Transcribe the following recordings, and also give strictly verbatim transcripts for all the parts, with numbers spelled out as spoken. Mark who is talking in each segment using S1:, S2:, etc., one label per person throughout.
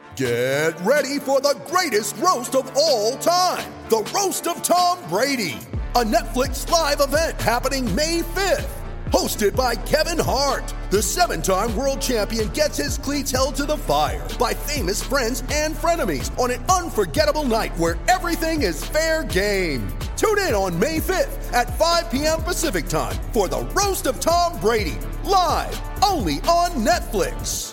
S1: Get ready for the greatest roast of all time, the Roast of Tom Brady, a Netflix live event happening May fifth. Hosted by Kevin Hart, the seven-time world champion gets his cleats held to the fire by famous friends and frenemies on an unforgettable night where everything is fair game. Tune in on May fifth at five p.m. Pacific time for the Roast of Tom Brady, live only on Netflix.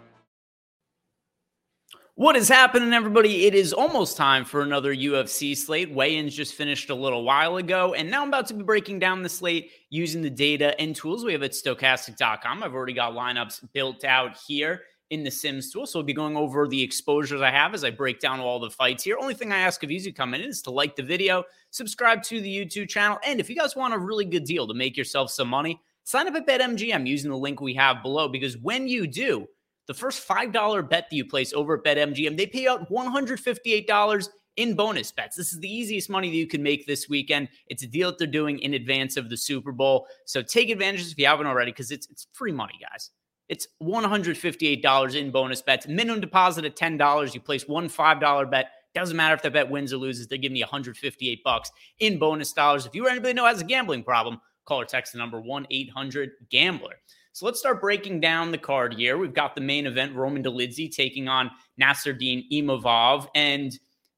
S2: What is happening, everybody? It is almost time for another U F C slate. Weigh-ins just finished a little while ago, and now I'm about to be breaking down the slate using the data and tools we have at Stokastic dot com. I've already got lineups built out here in the Sims tool, so I'll be going over the exposures I have as I break down all the fights here. Only thing I ask of you as you come in is to like the video, subscribe to the YouTube channel, and if you guys want a really good deal to make yourself some money, sign up at BetMGM using the link we have below, because when you do, the first five dollars bet that you place over at BetMGM, they pay out one hundred fifty-eight dollars in bonus bets. This is the easiest money that you can make this weekend. It's a deal that they're doing in advance of the Super Bowl. So take advantage if you haven't already, because it's it's free money, guys. It's one hundred fifty-eight dollars in bonus bets. Minimum deposit at ten dollars. You place one five dollars bet. Doesn't matter if the bet wins or loses. They're giving you one hundred fifty-eight bucks in bonus dollars. If you or anybody know has a gambling problem, call or text the number one eight hundred gambler. So let's start breaking down the card here. We've got the main event, Roman Dolidze taking on Nassourdine Imavov, and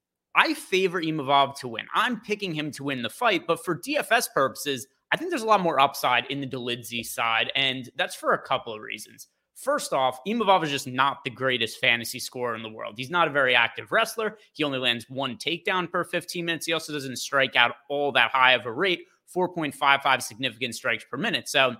S2: I favor Imavov to win. I'm picking him to win the fight, but for D F S purposes, I think there's a lot more upside in the Dolidze side, and that's for a couple of reasons. First off, Imavov is just not the greatest fantasy scorer in the world. He's not a very active wrestler. He only lands one takedown per fifteen minutes. He also doesn't strike out all that high of a rate, four point five five significant strikes per minute. So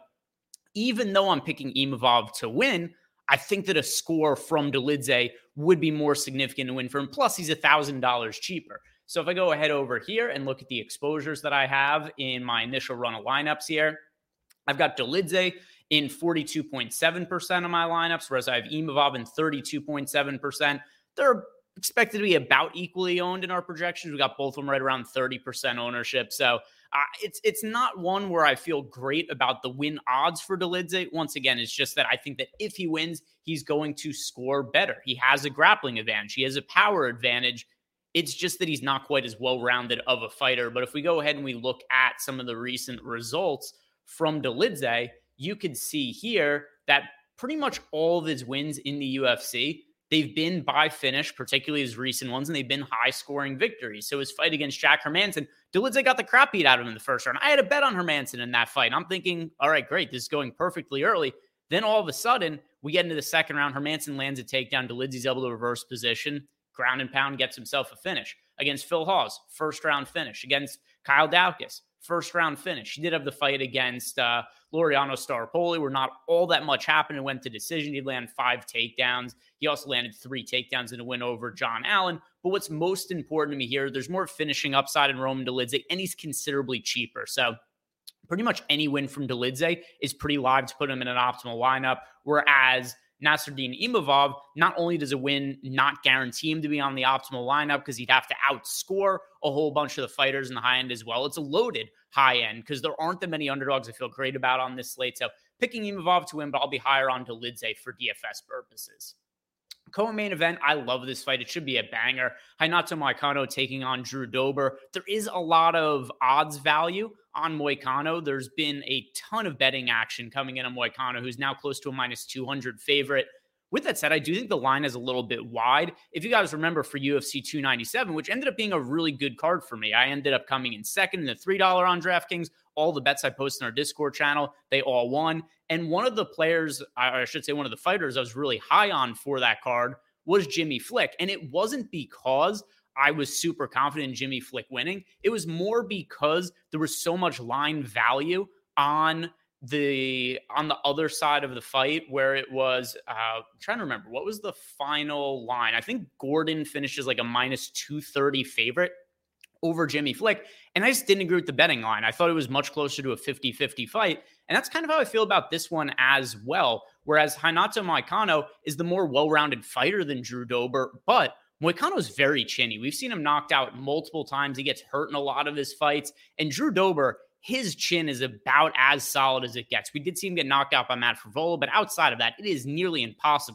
S2: even though I'm picking Imavov to win, I think that a score from Dolidze would be more significant to win for him. Plus, he's one thousand dollars cheaper. So if I go ahead over here and look at the exposures that I have in my initial run of lineups here, I've got Dolidze in forty-two point seven percent of my lineups, whereas I have Imavov in thirty-two point seven percent. They're expected to be about equally owned in our projections. We got both of them right around thirty percent ownership. So uh, it's it's not one where I feel great about the win odds for Dolidze. Once again, it's just that I think that if he wins, he's going to score better. He has a grappling advantage. He has a power advantage. It's just that he's not quite as well-rounded of a fighter. But if we go ahead and we look at some of the recent results from Dolidze, you can see here that pretty much all of his wins in the U F C, they've been by finish, particularly his recent ones, and they've been high-scoring victories. So his fight against Jack Hermansson, Dolidze got the crap beat out of him in the first round. I had a bet on Hermansson in that fight. I'm thinking, all right, great, this is going perfectly early. Then all of a sudden, we get into the second round. Hermansson lands a takedown. Dolidze's able to reverse position, ground and pound, gets himself a finish. Against Phil Hawes, first-round finish. Against Kyle Daukaus, first-round finish. He did have the fight against uh, Laureano Staropoli, where not all that much happened. It went to decision. He landed five takedowns. He also landed three takedowns in a win over John Allen. But what's most important to me here, there's more finishing upside in Roman Dolidze, and he's considerably cheaper. So pretty much any win from Dolidze is pretty live to put him in an optimal lineup, whereas Nassourdine Imavov, not only does a win not guarantee him to be on the optimal lineup because he'd have to outscore a whole bunch of the fighters in the high end as well. It's a loaded high end because there aren't that many underdogs I feel great about on this slate. So picking Imavov to win, but I'll be higher on Dolidze for D F S purposes. Co-main event, I love this fight. It should be a banger. Renato Moicano taking on Drew Dober. There is a lot of odds value on Moicano. There's been a ton of betting action coming in on Moicano, who's now close to a minus two hundred favorite. With that said, I do think the line is a little bit wide. If you guys remember for U F C two ninety-seven, which ended up being a really good card for me, I ended up coming in second in the three dollars on DraftKings. All the bets I posted on our Discord channel, they all won. And one of the players, I should say one of the fighters I was really high on for that card was Jimmy Flick. And it wasn't because I was super confident in Jimmy Flick winning. It was more because there was so much line value on the on the other side of the fight where it was, uh, I'm trying to remember, what was the final line? I think Gordon finishes like a minus two thirty favorite over Jimmy Flick. And I just didn't agree with the betting line. I thought it was much closer to a fifty-fifty fight. And that's kind of how I feel about this one as well. Whereas Renato Moicano is the more well-rounded fighter than Drew Dober, but Moicano is very chinny. We've seen him knocked out multiple times. He gets hurt in a lot of his fights. And Drew Dober, his chin is about as solid as it gets. We did see him get knocked out by Matt Frevola, but outside of that, it is nearly impossible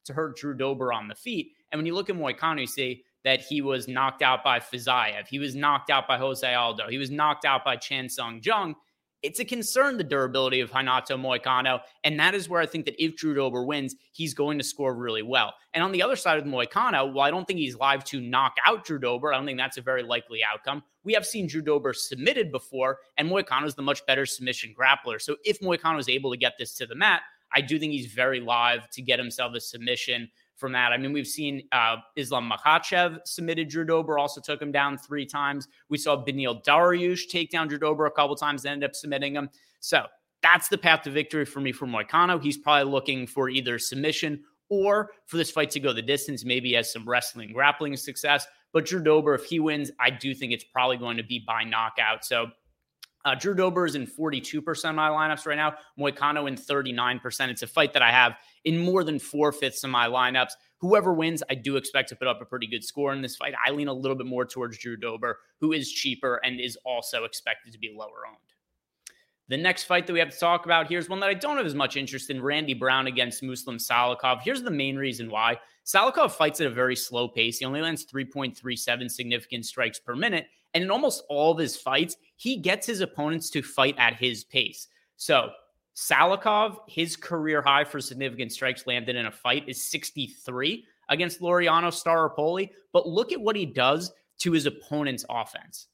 S2: to hurt Drew Dober on the feet. And when you look at Moicano, you see that he was knocked out by Fiziev. He was knocked out by Jose Aldo. He was knocked out by Chan Sung Jung. It's a concern, the durability of Renato Moicano. And that is where I think that if Drew Dober wins, he's going to score really well. And on the other side of Moicano, while I don't think he's live to knock out Drew Dober, I don't think that's a very likely outcome. We have seen Drew Dober submitted before, and Moicano is the much better submission grappler. So if Moicano is able to get this to the mat, I do think he's very live to get himself a submission from that. I mean, we've seen uh, Islam Makhachev submitted Drew Dober, also took him down three times. We saw Beneil Dariush take down Drew Dober a couple times and ended up submitting him. So that's the path to victory for me for Moicano. He's probably looking for either submission or for this fight to go the distance. Maybe he has some wrestling, grappling success. But Drew Dober, if he wins, I do think it's probably going to be by knockout. So Uh, Drew Dober is in forty-two percent of my lineups right now. Moicano in thirty-nine percent. It's a fight that I have in more than four-fifths of my lineups. Whoever wins, I do expect to put up a pretty good score in this fight. I lean a little bit more towards Drew Dober, who is cheaper and is also expected to be lower owned. The next fight that we have to talk about here is one that I don't have as much interest in, Randy Brown against Muslim Salikhov. Here's the main reason why. Salikhov fights at a very slow pace. He only lands three point three seven significant strikes per minute. And in almost all of his fights, he gets his opponents to fight at his pace. So Salikhov, his career high for significant strikes landed in a fight is sixty-three against Laureano Staropoli. But look at what he does to his opponent's offense.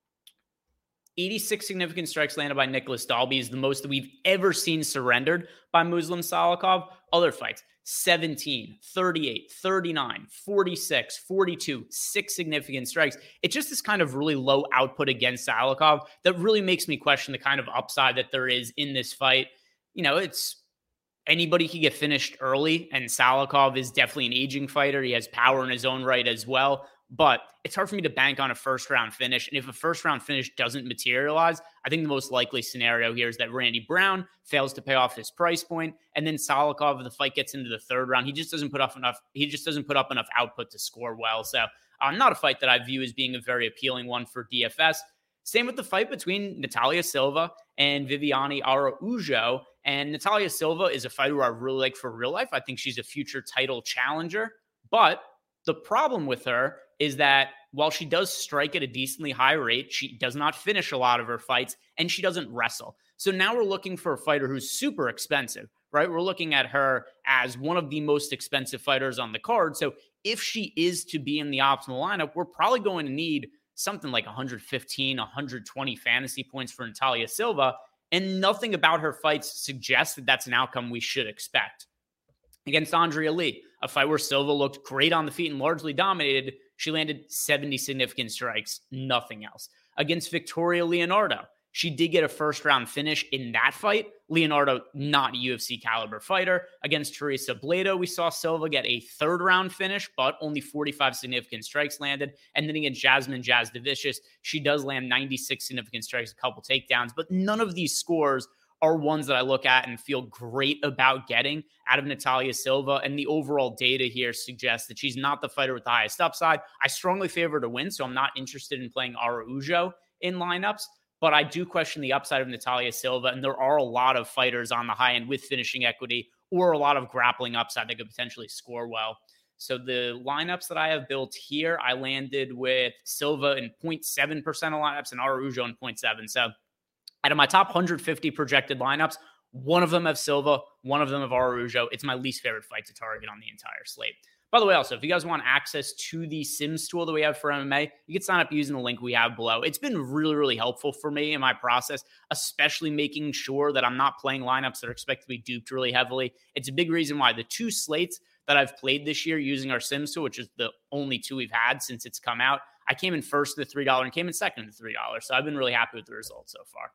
S2: eighty-six significant strikes landed by Nicholas Dalby is the most that we've ever seen surrendered by Muslim Salikhov. Other fights, seventeen, thirty-eight, thirty-nine, forty-six, forty-two, six significant strikes. It's just this kind of really low output against Salikhov that really makes me question the kind of upside that there is in this fight. You know, it's anybody can get finished early, and Salikhov is definitely an aging fighter. He has power in his own right as well. But it's hard for me to bank on a first-round finish. And if a first-round finish doesn't materialize, I think the most likely scenario here is that Randy Brown fails to pay off his price point, and then Salikhov, if the fight gets into the third round, he just doesn't put up enough. He just doesn't put up enough output to score well. So, uh, not a fight that I view as being a very appealing one for D F S. Same with the fight between Natalia Silva and Viviane Araujo. And Natalia Silva is a fighter who I really like for real life. I think she's a future title challenger, but the problem with her is that while she does strike at a decently high rate, she does not finish a lot of her fights, and she doesn't wrestle. So now we're looking for a fighter who's super expensive, right? We're looking at her as one of the most expensive fighters on the card. So if she is to be in the optimal lineup, we're probably going to need something like one fifteen, one twenty fantasy points for Natalia Silva, and nothing about her fights suggests that that's an outcome we should expect. Against Andrea Lee, a fight where Silva looked great on the feet and largely dominated, she landed seventy significant strikes, nothing else. Against Victoria Leonardo, she did get a first-round finish in that fight. Leonardo, not a U F C caliber fighter. Against Teresa Blado, we saw Silva get a third-round finish, but only forty-five significant strikes landed. And then against Jasmine Jasdavicius, she does land ninety-six significant strikes, a couple takedowns, but none of these scores are ones that I look at and feel great about getting out of Natalia Silva. And the overall data here suggests that she's not the fighter with the highest upside. I strongly favor her to win, so I'm not interested in playing Araujo in lineups, but I do question the upside of Natalia Silva. And there are a lot of fighters on the high end with finishing equity or a lot of grappling upside that could potentially score well. So the lineups that I have built here, I landed with Silva in zero point seven percent of lineups and Araujo in zero point seven. So out of my top one hundred fifty projected lineups, one of them have Silva, one of them have Araujo. It's my least favorite fight to target on the entire slate. By the way, also, if you guys want access to the Sims tool that we have for M M A, you can sign up using the link we have below. It's been really, really helpful for me in my process, especially making sure that I'm not playing lineups that are expected to be duped really heavily. It's a big reason why the two slates that I've played this year using our Sims tool, which is the only two we've had since it's come out, I came in first to the three dollars and came in second to the three dollars. So I've been really happy with the results so far.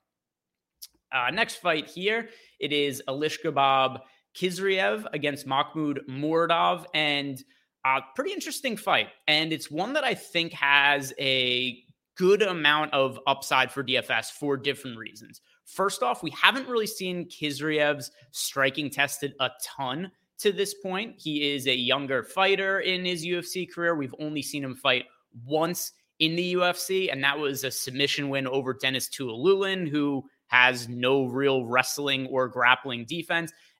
S2: Uh, next fight here, it is Alishkabab Khizriev against Mahmoud Muradov, and a uh, pretty interesting fight. And it's one that I think has a good amount of upside for D F S for different reasons. First off, we haven't really seen Khizriev's striking tested a ton to this point. He is a younger fighter in his U F C career. We've only seen him fight once in the U F C, and that was a submission win over Dennis Tuolulin, who has no real wrestling or grappling defense.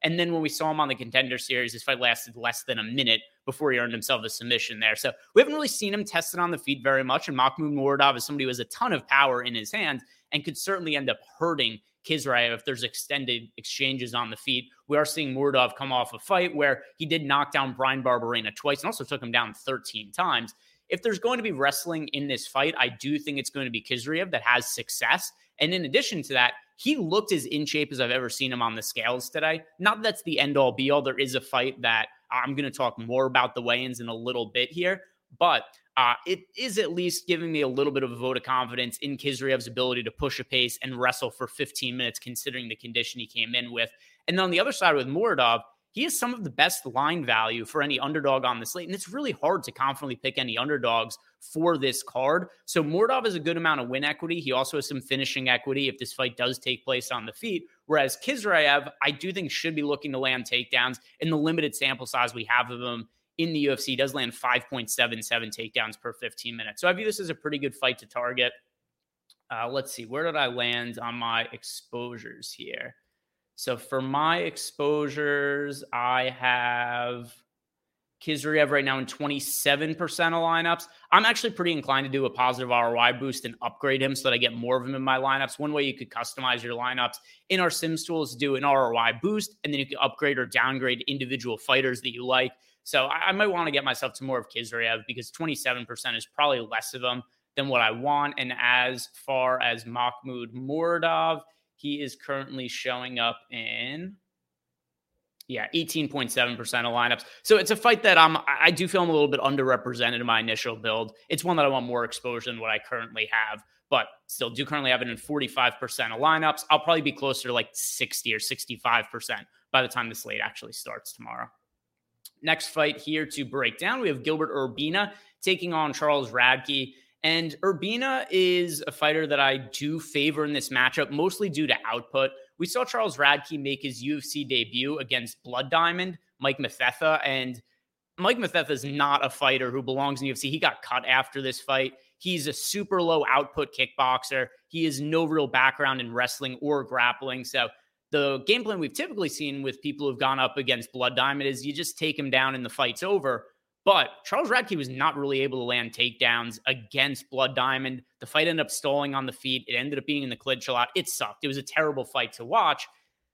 S2: And then when we saw him on the Contender Series, his fight lasted less than a minute before he earned himself a submission there. So we haven't really seen him tested on the feet very much. And Mahmoud Muradov is somebody who has a ton of power in his hands and could certainly end up hurting Kizraev if there's extended exchanges on the feet. We are seeing Muradov come off a fight where he did knock down Brian Barberena twice and also took him down thirteen times. If there's going to be wrestling in this fight, I do think it's going to be Kizraev that has success. And in addition to that, he looked as in shape as I've ever seen him on the scales today. Not that that's the end-all be-all. There is a fight that I'm going to talk more about the weigh-ins in a little bit here, but uh, it is at least giving me a little bit of a vote of confidence in Kizraev's ability to push a pace and wrestle for fifteen minutes, considering the condition he came in with. And then on the other side with Muradov, he has some of the best line value for any underdog on the slate, and it's really hard to confidently pick any underdogs for this card. So Muradov has a good amount of win equity. He also has some finishing equity if this fight does take place on the feet, whereas Kizraev, I do think, should be looking to land takedowns. In the limited sample size we have of him in the U F C, he does land five point seven seven takedowns per fifteen minutes. So I view this as a pretty good fight to target. Uh, let's see, where did I land on my exposures here? So for my exposures, I have Kizraev right now in twenty-seven percent of lineups. I'm actually pretty inclined to do a positive R O I boost and upgrade him so that I get more of him in my lineups. One way you could customize your lineups in our Sims tool is to do an R O I boost, and then you can upgrade or downgrade individual fighters that you like. So I, I might want to get myself to more of Kizraev because twenty-seven percent is probably less of him than what I want. And as far as Mahmoud Muradov, he is currently showing up in, yeah, eighteen point seven percent of lineups. So it's a fight that I'm, I do feel I'm a little bit underrepresented in my initial build. It's one that I want more exposure than what I currently have, but still do currently have it in forty-five percent of lineups. I'll probably be closer to like sixty or sixty-five percent by the time the slate actually starts tomorrow. Next fight here to break down, we have Gilbert Urbina taking on Charles Radtke. And Urbina is a fighter that I do favor in this matchup, mostly due to output. We saw Charles Radtke make his U F C debut against Blood Diamond, Mike Mathetha, and Mike Mathetha is not a fighter who belongs in the U F C. He got cut after this fight. He's a super low output kickboxer. He has no real background in wrestling or grappling. So the game plan we've typically seen with people who've gone up against Blood Diamond is you just take him down and the fight's over. But Charles Radtke was not really able to land takedowns against Blood Diamond. The fight ended up stalling on the feet. It ended up being in the clinch a lot. It sucked. It was a terrible fight to watch.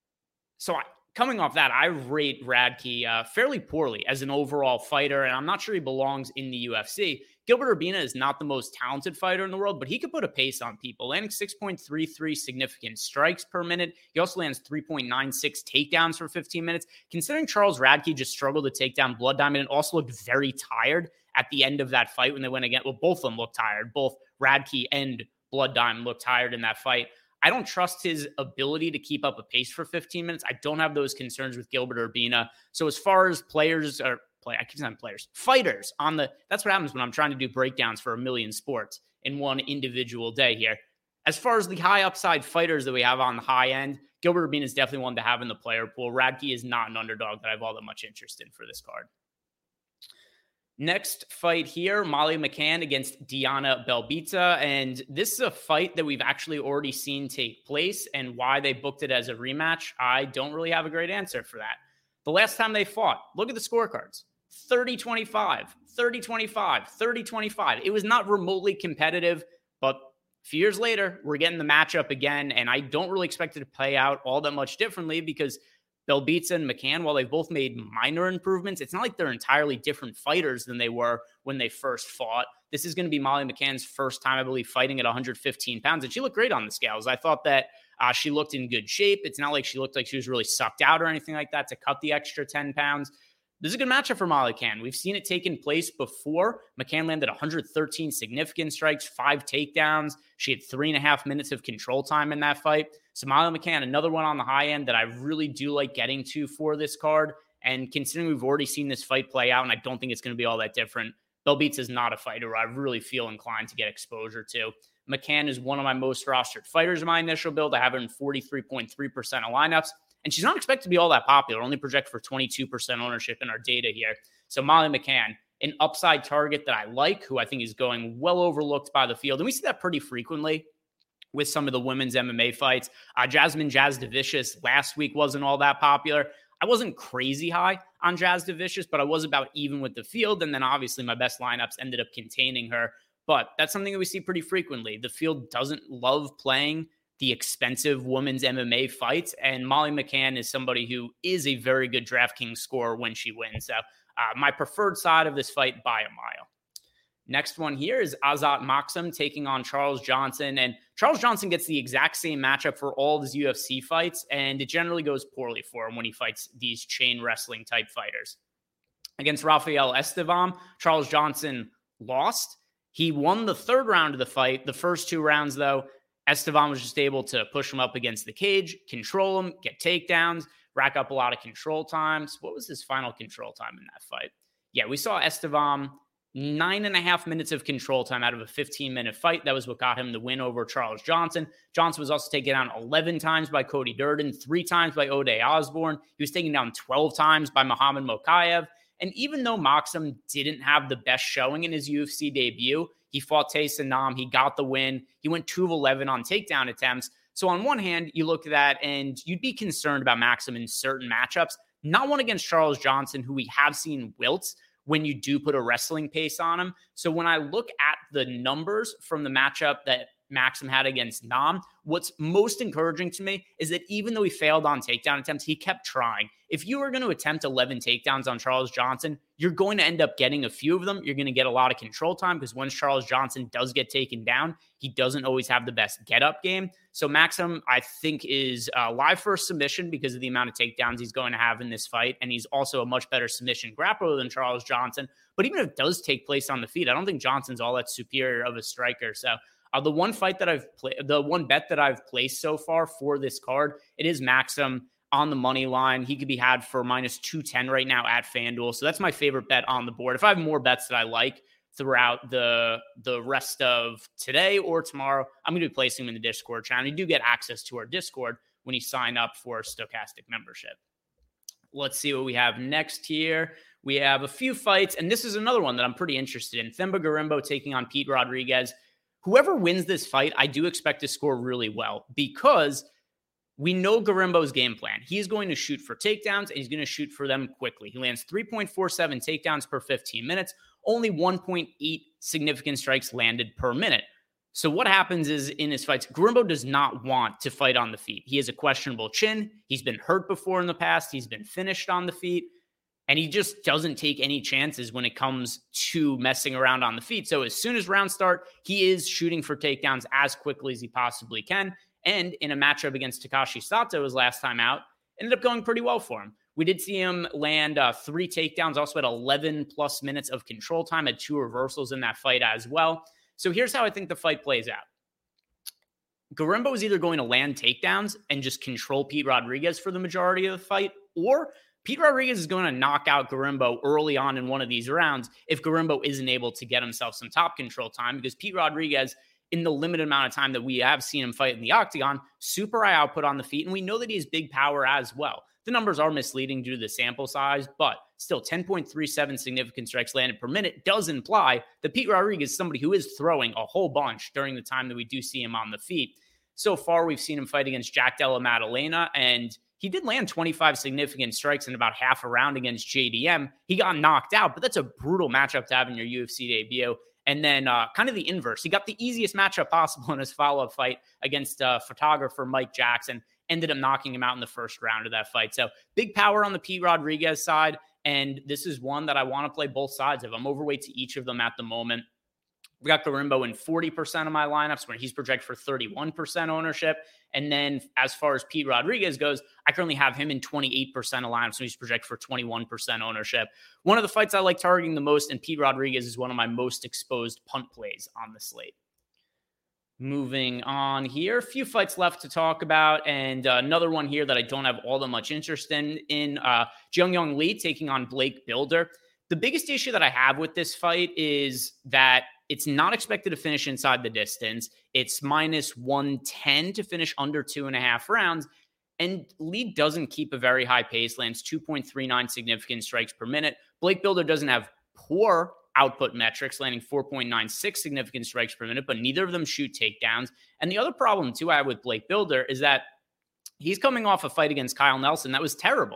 S2: So I, coming off that, I rate Radtke uh, fairly poorly as an overall fighter, and I'm not sure he belongs in the U F C. Gilbert Urbina is not the most talented fighter in the world, but he could put a pace on people, landing six point three three significant strikes per minute. He also lands three point nine six takedowns for fifteen minutes. Considering Charles Radtke just struggled to take down Blood Diamond and also looked very tired at the end of that fight when they went again. Well, both of them looked tired. Both Radtke and Blood Diamond looked tired in that fight. I don't trust his ability to keep up a pace for fifteen minutes. I don't have those concerns with Gilbert Urbina. So as far as players are, play, I keep saying players, fighters on the, that's what happens when I'm trying to do breakdowns for a million sports in one individual day here. As far as the high upside fighters that we have on the high end, Gilbert Urbina is definitely one to have in the player pool. Radtke is not an underdog that I have all that much interest in for this card. Next fight here, Molly McCann against Diana Belbita. And this is a fight that we've actually already seen take place, and why they booked it as a rematch, I don't really have a great answer for that. The last time they fought, look at the scorecards. thirty twenty-five, thirty twenty-five, thirty twenty-five. It was not remotely competitive, but a few years later, we're getting the matchup again, and I don't really expect it to play out all that much differently because Belbita and McCann, while they've both made minor improvements, it's not like they're entirely different fighters than they were when they first fought. This is going to be Molly McCann's first time, I believe, fighting at one hundred fifteen pounds, and she looked great on the scales. I thought that uh, she looked in good shape. It's not like she looked like she was really sucked out or anything like that to cut the extra ten pounds. This is a good matchup for Molly McCann. We've seen it taking place before. McCann landed one hundred thirteen significant strikes, five takedowns. She had three and a half minutes of control time in that fight. So Molly McCann, another one on the high end that I really do like getting to for this card. And considering we've already seen this fight play out, and I don't think it's going to be all that different, Belbita is not a fighter who I really feel inclined to get exposure to. McCann is one of my most rostered fighters in my initial build. I have her in forty-three point three percent of lineups. And she's not expected to be all that popular, only projected for twenty-two percent ownership in our data here. So Molly McCann, an upside target that I like, who I think is going well overlooked by the field. And we see that pretty frequently with some of the women's M M A fights. Uh, Jasmine Jasdavicius last week wasn't all that popular. I wasn't crazy high on Jasudavicius, but I was about even with the field. And then obviously my best lineups ended up containing her. But that's something that we see pretty frequently. The field doesn't love playing the expensive women's M M A fights. And Molly McCann is somebody who is a very good DraftKings scorer when she wins. So uh, my preferred side of this fight by a mile. Next one here is Azat Maksum taking on Charles Johnson. And Charles Johnson gets the exact same matchup for all of his U F C fights, and it generally goes poorly for him when he fights these chain wrestling type fighters. Against Rafael Estevam, Charles Johnson lost. He won the third round of the fight. The first two rounds, though, Estevam was just able to push him up against the cage, control him, get takedowns, rack up a lot of control times. What was his final control time in that fight? Yeah, we saw Estevam nine and a half minutes of control time out of a fifteen minute fight. That was what got him the win over Charles Johnson. Johnson was also taken down eleven times by Cody Durden, three times by Ode Osborne. He was taken down twelve times by Muhammad Mokaev. And even though Maksum didn't have the best showing in his U F C debut, he fought Tayson Nam. He got the win. He went two of eleven on takedown attempts. So on one hand, you look at that and you'd be concerned about Maksum in certain matchups. Not one against Charles Johnson, who we have seen wilts when you do put a wrestling pace on him. So when I look at the numbers from the matchup that Maksum had against Nam, what's most encouraging to me is that even though he failed on takedown attempts, he kept trying. If you were going to attempt eleven takedowns on Charles Johnson, you're going to end up getting a few of them. You're going to get a lot of control time because once Charles Johnson does get taken down, he doesn't always have the best get-up game. So Maksum, I think, is uh, live for a submission because of the amount of takedowns he's going to have in this fight. And he's also a much better submission grappler than Charles Johnson. But even if it does take place on the feet, I don't think Johnson's all that superior of a striker. So Uh, the one fight that I've played, the one bet that I've placed so far for this card, it is Maksum on the money line. He could be had for minus two ten right now at FanDuel. So that's my favorite bet on the board. If I have more bets that I like throughout the, the rest of today or tomorrow, I'm going to be placing them in the Discord channel. You do get access to our Discord when you sign up for Stokastic membership. Let's see what we have next here. We have a few fights, and this is another one that I'm pretty interested in. Themba Gorimbo taking on Pete Rodriguez. Whoever wins this fight, I do expect to score really well because we know Gorimbo's game plan. He's going to shoot for takedowns, and he's going to shoot for them quickly. He lands three point four seven takedowns per fifteen minutes, only one point eight significant strikes landed per minute. So what happens is in his fights, Gorimbo does not want to fight on the feet. He has a questionable chin. He's been hurt before in the past. He's been finished on the feet. And he just doesn't take any chances when it comes to messing around on the feet. So as soon as rounds start, he is shooting for takedowns as quickly as he possibly can. And in a matchup against Takashi Sato his last time out, ended up going pretty well for him. We did see him land uh, three takedowns, also had eleven plus minutes of control time, had two reversals in that fight as well. So here's how I think the fight plays out. Gorimbo is either going to land takedowns and just control Pete Rodriguez for the majority of the fight, or Pete Rodriguez is going to knock out Gorimbo early on in one of these rounds if Gorimbo isn't able to get himself some top control time, because Pete Rodriguez, in the limited amount of time that we have seen him fight in the octagon, super high output on the feet, and we know that he has big power as well. The numbers are misleading due to the sample size, but still ten point three seven significant strikes landed per minute does imply that Pete Rodriguez is somebody who is throwing a whole bunch during the time that we do see him on the feet. So far, we've seen him fight against Jack Della Maddalena, and he did land twenty-five significant strikes in about half a round against J D M. He got knocked out, but that's a brutal matchup to have in your U F C debut. And then uh, kind of the inverse. He got the easiest matchup possible in his follow-up fight against uh, photographer Mike Jackson. Ended up knocking him out in the first round of that fight. So big power on the Pete Rodriguez side. And this is one that I want to play both sides of. I'm overweight to each of them at the moment. We got Gorimbo in forty percent of my lineups where he's projected for thirty-one percent ownership. And then as far as Pete Rodriguez goes, I currently have him in twenty-eight percent of lineups, so he's projected for twenty-one percent ownership. One of the fights I like targeting the most, and Pete Rodriguez is one of my most exposed punt plays on the slate. Moving on here, a few fights left to talk about, and uh, another one here that I don't have all that much interest in, in uh, Jung Young Lee taking on Blake Bilder. The biggest issue that I have with this fight is that it's not expected to finish inside the distance. It's minus one ten to finish under two and a half rounds. And Lee doesn't keep a very high pace, lands two point three nine significant strikes per minute. Blake Bilder doesn't have poor output metrics, landing four point nine six significant strikes per minute, but neither of them shoot takedowns. And the other problem, too, I have with Blake Bilder is that he's coming off a fight against Kyle Nelson that was terrible.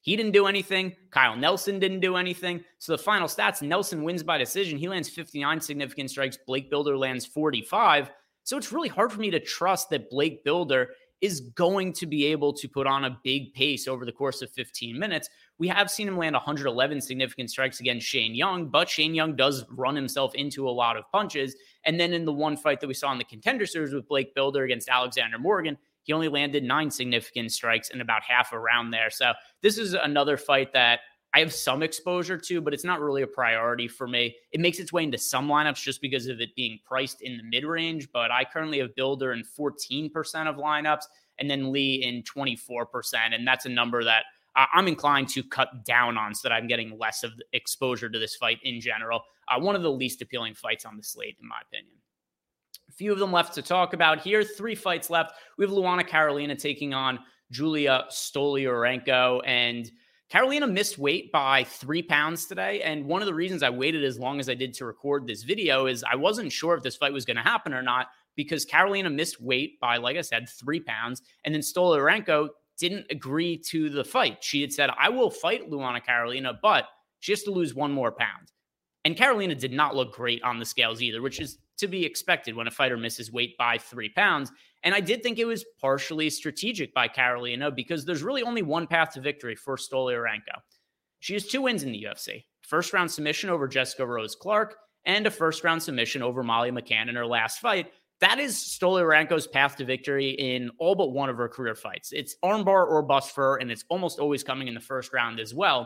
S2: He didn't do anything. Kyle Nelson didn't do anything. So the final stats, Nelson wins by decision. He lands fifty-nine significant strikes. Blake Bilder lands forty-five. So it's really hard for me to trust that Blake Bilder is going to be able to put on a big pace over the course of fifteen minutes. We have seen him land one hundred eleven significant strikes against Shane Young, but Shane Young does run himself into a lot of punches. And then in the one fight that we saw in the Contender Series with Blake Bilder against Alexander Morgan, he only landed nine significant strikes and about half around there. So this is another fight that I have some exposure to, but it's not really a priority for me. It makes its way into some lineups just because of it being priced in the mid-range, but I currently have Bilder in fourteen percent of lineups and then Lee in twenty-four percent. And that's a number that uh, I'm inclined to cut down on so that I'm getting less of the exposure to this fight in general. Uh, one of the least appealing fights on the slate, in my opinion. A few of them left to talk about here. Three fights left. We have Luana Carolina taking on Julia Stoliarenko. And Carolina missed weight by three pounds today. And one of the reasons I waited as long as I did to record this video is I wasn't sure if this fight was going to happen or not, because Carolina missed weight by, like I said, three pounds. And then Stoliarenko didn't agree to the fight. She had said, I will fight Luana Carolina, but she has to lose one more pound. And Carolina did not look great on the scales either, which is to be expected when a fighter misses weight by three pounds. And I did think it was partially strategic by Carolina because there's really only one path to victory for Stoliarenko. She has two wins in the U F C. First round submission over Jessica Rose Clark and a first round submission over Molly McCann in her last fight. That is Stoliarenko's path to victory in all but one of her career fights. It's armbar or bust for her, and it's almost always coming in the first round as well.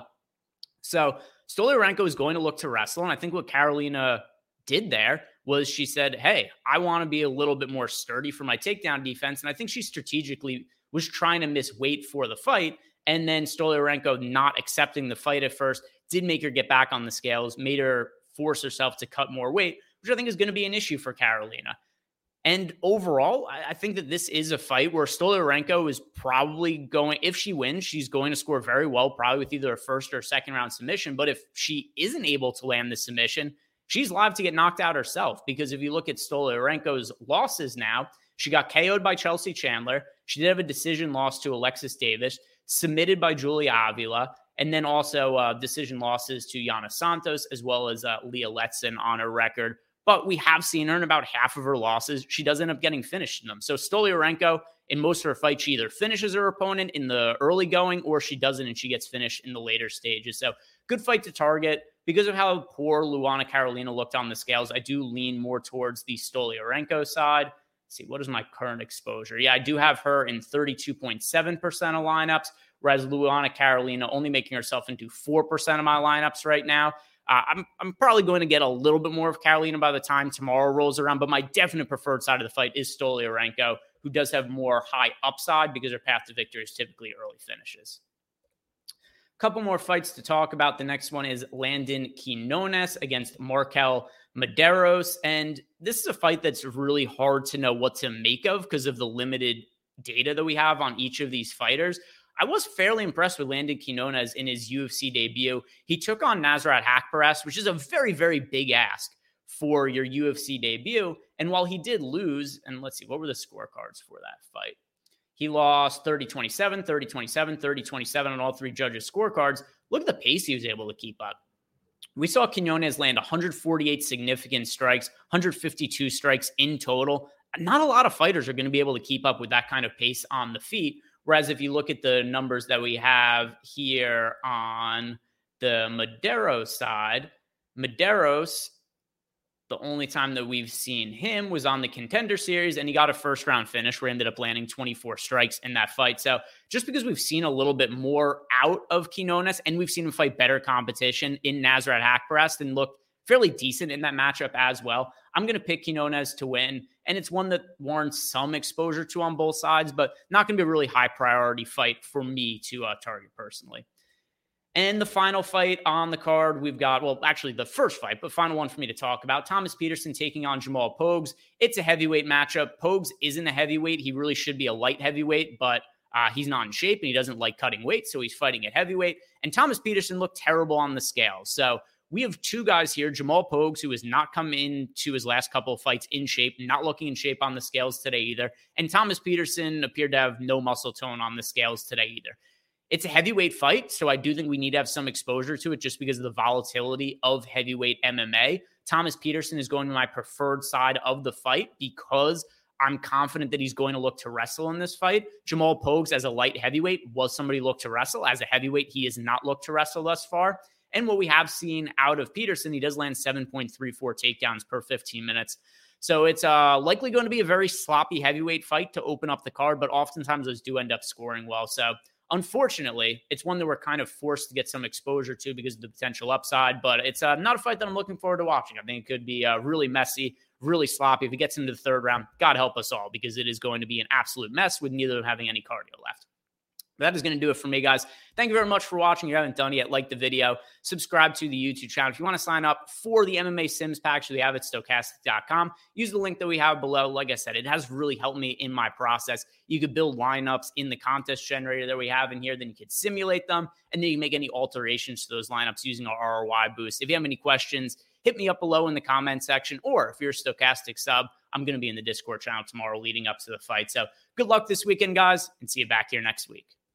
S2: So Stoliarenko is going to look to wrestle, and I think what Carolina did there was she said, hey, I want to be a little bit more sturdy for my takedown defense, and I think she strategically was trying to miss weight for the fight, and then Stoliarenko not accepting the fight at first did make her get back on the scales, made her force herself to cut more weight, which I think is going to be an issue for Carolina. And overall, I think that this is a fight where Stoliarenko is probably going, if she wins, she's going to score very well, probably with either a first or second round submission. But if she isn't able to land the submission, she's liable to get knocked out herself. Because if you look at Stoliarenko's losses now, she got K O'd by Chelsea Chandler. She did have a decision loss to Alexis Davis, submitted by Julia Avila, and then also uh, decision losses to Yana Santos, as well as uh, Leah Letson on her record. But we have seen her in about half of her losses. She does end up getting finished in them. So Stoliarenko, in most of her fights, she either finishes her opponent in the early going or she doesn't and she gets finished in the later stages. So good fight to target. Because of how poor Luana Carolina looked on the scales, I do lean more towards the Stoliarenko side. Let's see, what is my current exposure? Yeah, I do have her in thirty-two point seven percent of lineups, whereas Luana Carolina only making herself into four percent of my lineups right now. Uh, I'm I'm probably going to get a little bit more of Carolina by the time tomorrow rolls around, but my definite preferred side of the fight is Stoliarenko, who does have more high upside because her path to victory is typically early finishes. A couple more fights to talk about. The next one is Landon Quinones against Markel Medeiros, and this is a fight that's really hard to know what to make of because of the limited data that we have on each of these fighters. I was fairly impressed with Landon Quinones in his U F C debut. He took on Nasrat Haqparast, which is a very, very big ask for your U F C debut. And while he did lose, and let's see, what were the scorecards for that fight? He lost thirty twenty-seven, thirty twenty-seven, thirty twenty-seven on all three judges' scorecards. Look at the pace he was able to keep up. We saw Quinones land one hundred forty-eight significant strikes, one hundred fifty-two strikes in total. Not a lot of fighters are going to be able to keep up with that kind of pace on the feet. Whereas if you look at the numbers that we have here on the Medeiros side, Medeiros, the only time that we've seen him was on the Contender Series, and he got a first-round finish where he ended up landing twenty-four strikes in that fight. So just because we've seen a little bit more out of Quinones, and we've seen him fight better competition in Nasrat Haqparast and look fairly decent in that matchup as well, I'm going to pick Quinones to win. And it's one that warrants some exposure to on both sides, but not going to be a really high priority fight for me to uh, target personally. And the final fight on the card, we've got, well, actually the first fight, but final one for me to talk about, Thomas Peterson taking on Jamal Pogues. It's a heavyweight matchup. Pogues isn't a heavyweight. He really should be a light heavyweight, but uh, he's not in shape and he doesn't like cutting weight, so he's fighting at heavyweight. And Thomas Peterson looked terrible on the scales. So we have two guys here, Jamal Pogues, who has not come into his last couple of fights in shape, not looking in shape on the scales today either. And Thomas Peterson appeared to have no muscle tone on the scales today either. It's a heavyweight fight, so I do think we need to have some exposure to it just because of the volatility of heavyweight M M A. Thomas Peterson is going to my preferred side of the fight because I'm confident that he's going to look to wrestle in this fight. Jamal Pogues, as a light heavyweight, was somebody look to wrestle. As a heavyweight, he has not looked to wrestle thus far. And what we have seen out of Peterson, he does land seven point three four takedowns per fifteen minutes. So it's uh, likely going to be a very sloppy heavyweight fight to open up the card, but oftentimes those do end up scoring well. So unfortunately, it's one that we're kind of forced to get some exposure to because of the potential upside, but it's uh, not a fight that I'm looking forward to watching. I think it could be uh, really messy, really sloppy. If it gets into the third round, God help us all, because it is going to be an absolute mess with neither of them having any cardio left. That is going to do it for me, guys. Thank you very much for watching. If you haven't done yet, like the video, subscribe to the YouTube channel. If you want to sign up for the M M A Sims packs, we have it at stokastic dot com. Use the link that we have below. Like I said, it has really helped me in my process. You could build lineups in the contest generator that we have in here. Then you could simulate them, and then you can make any alterations to those lineups using our R R Y boost. If you have any questions, hit me up below in the comment section, or if you're a Stokastic sub, I'm going to be in the Discord channel tomorrow leading up to the fight. So good luck this weekend, guys, and see you back here next week.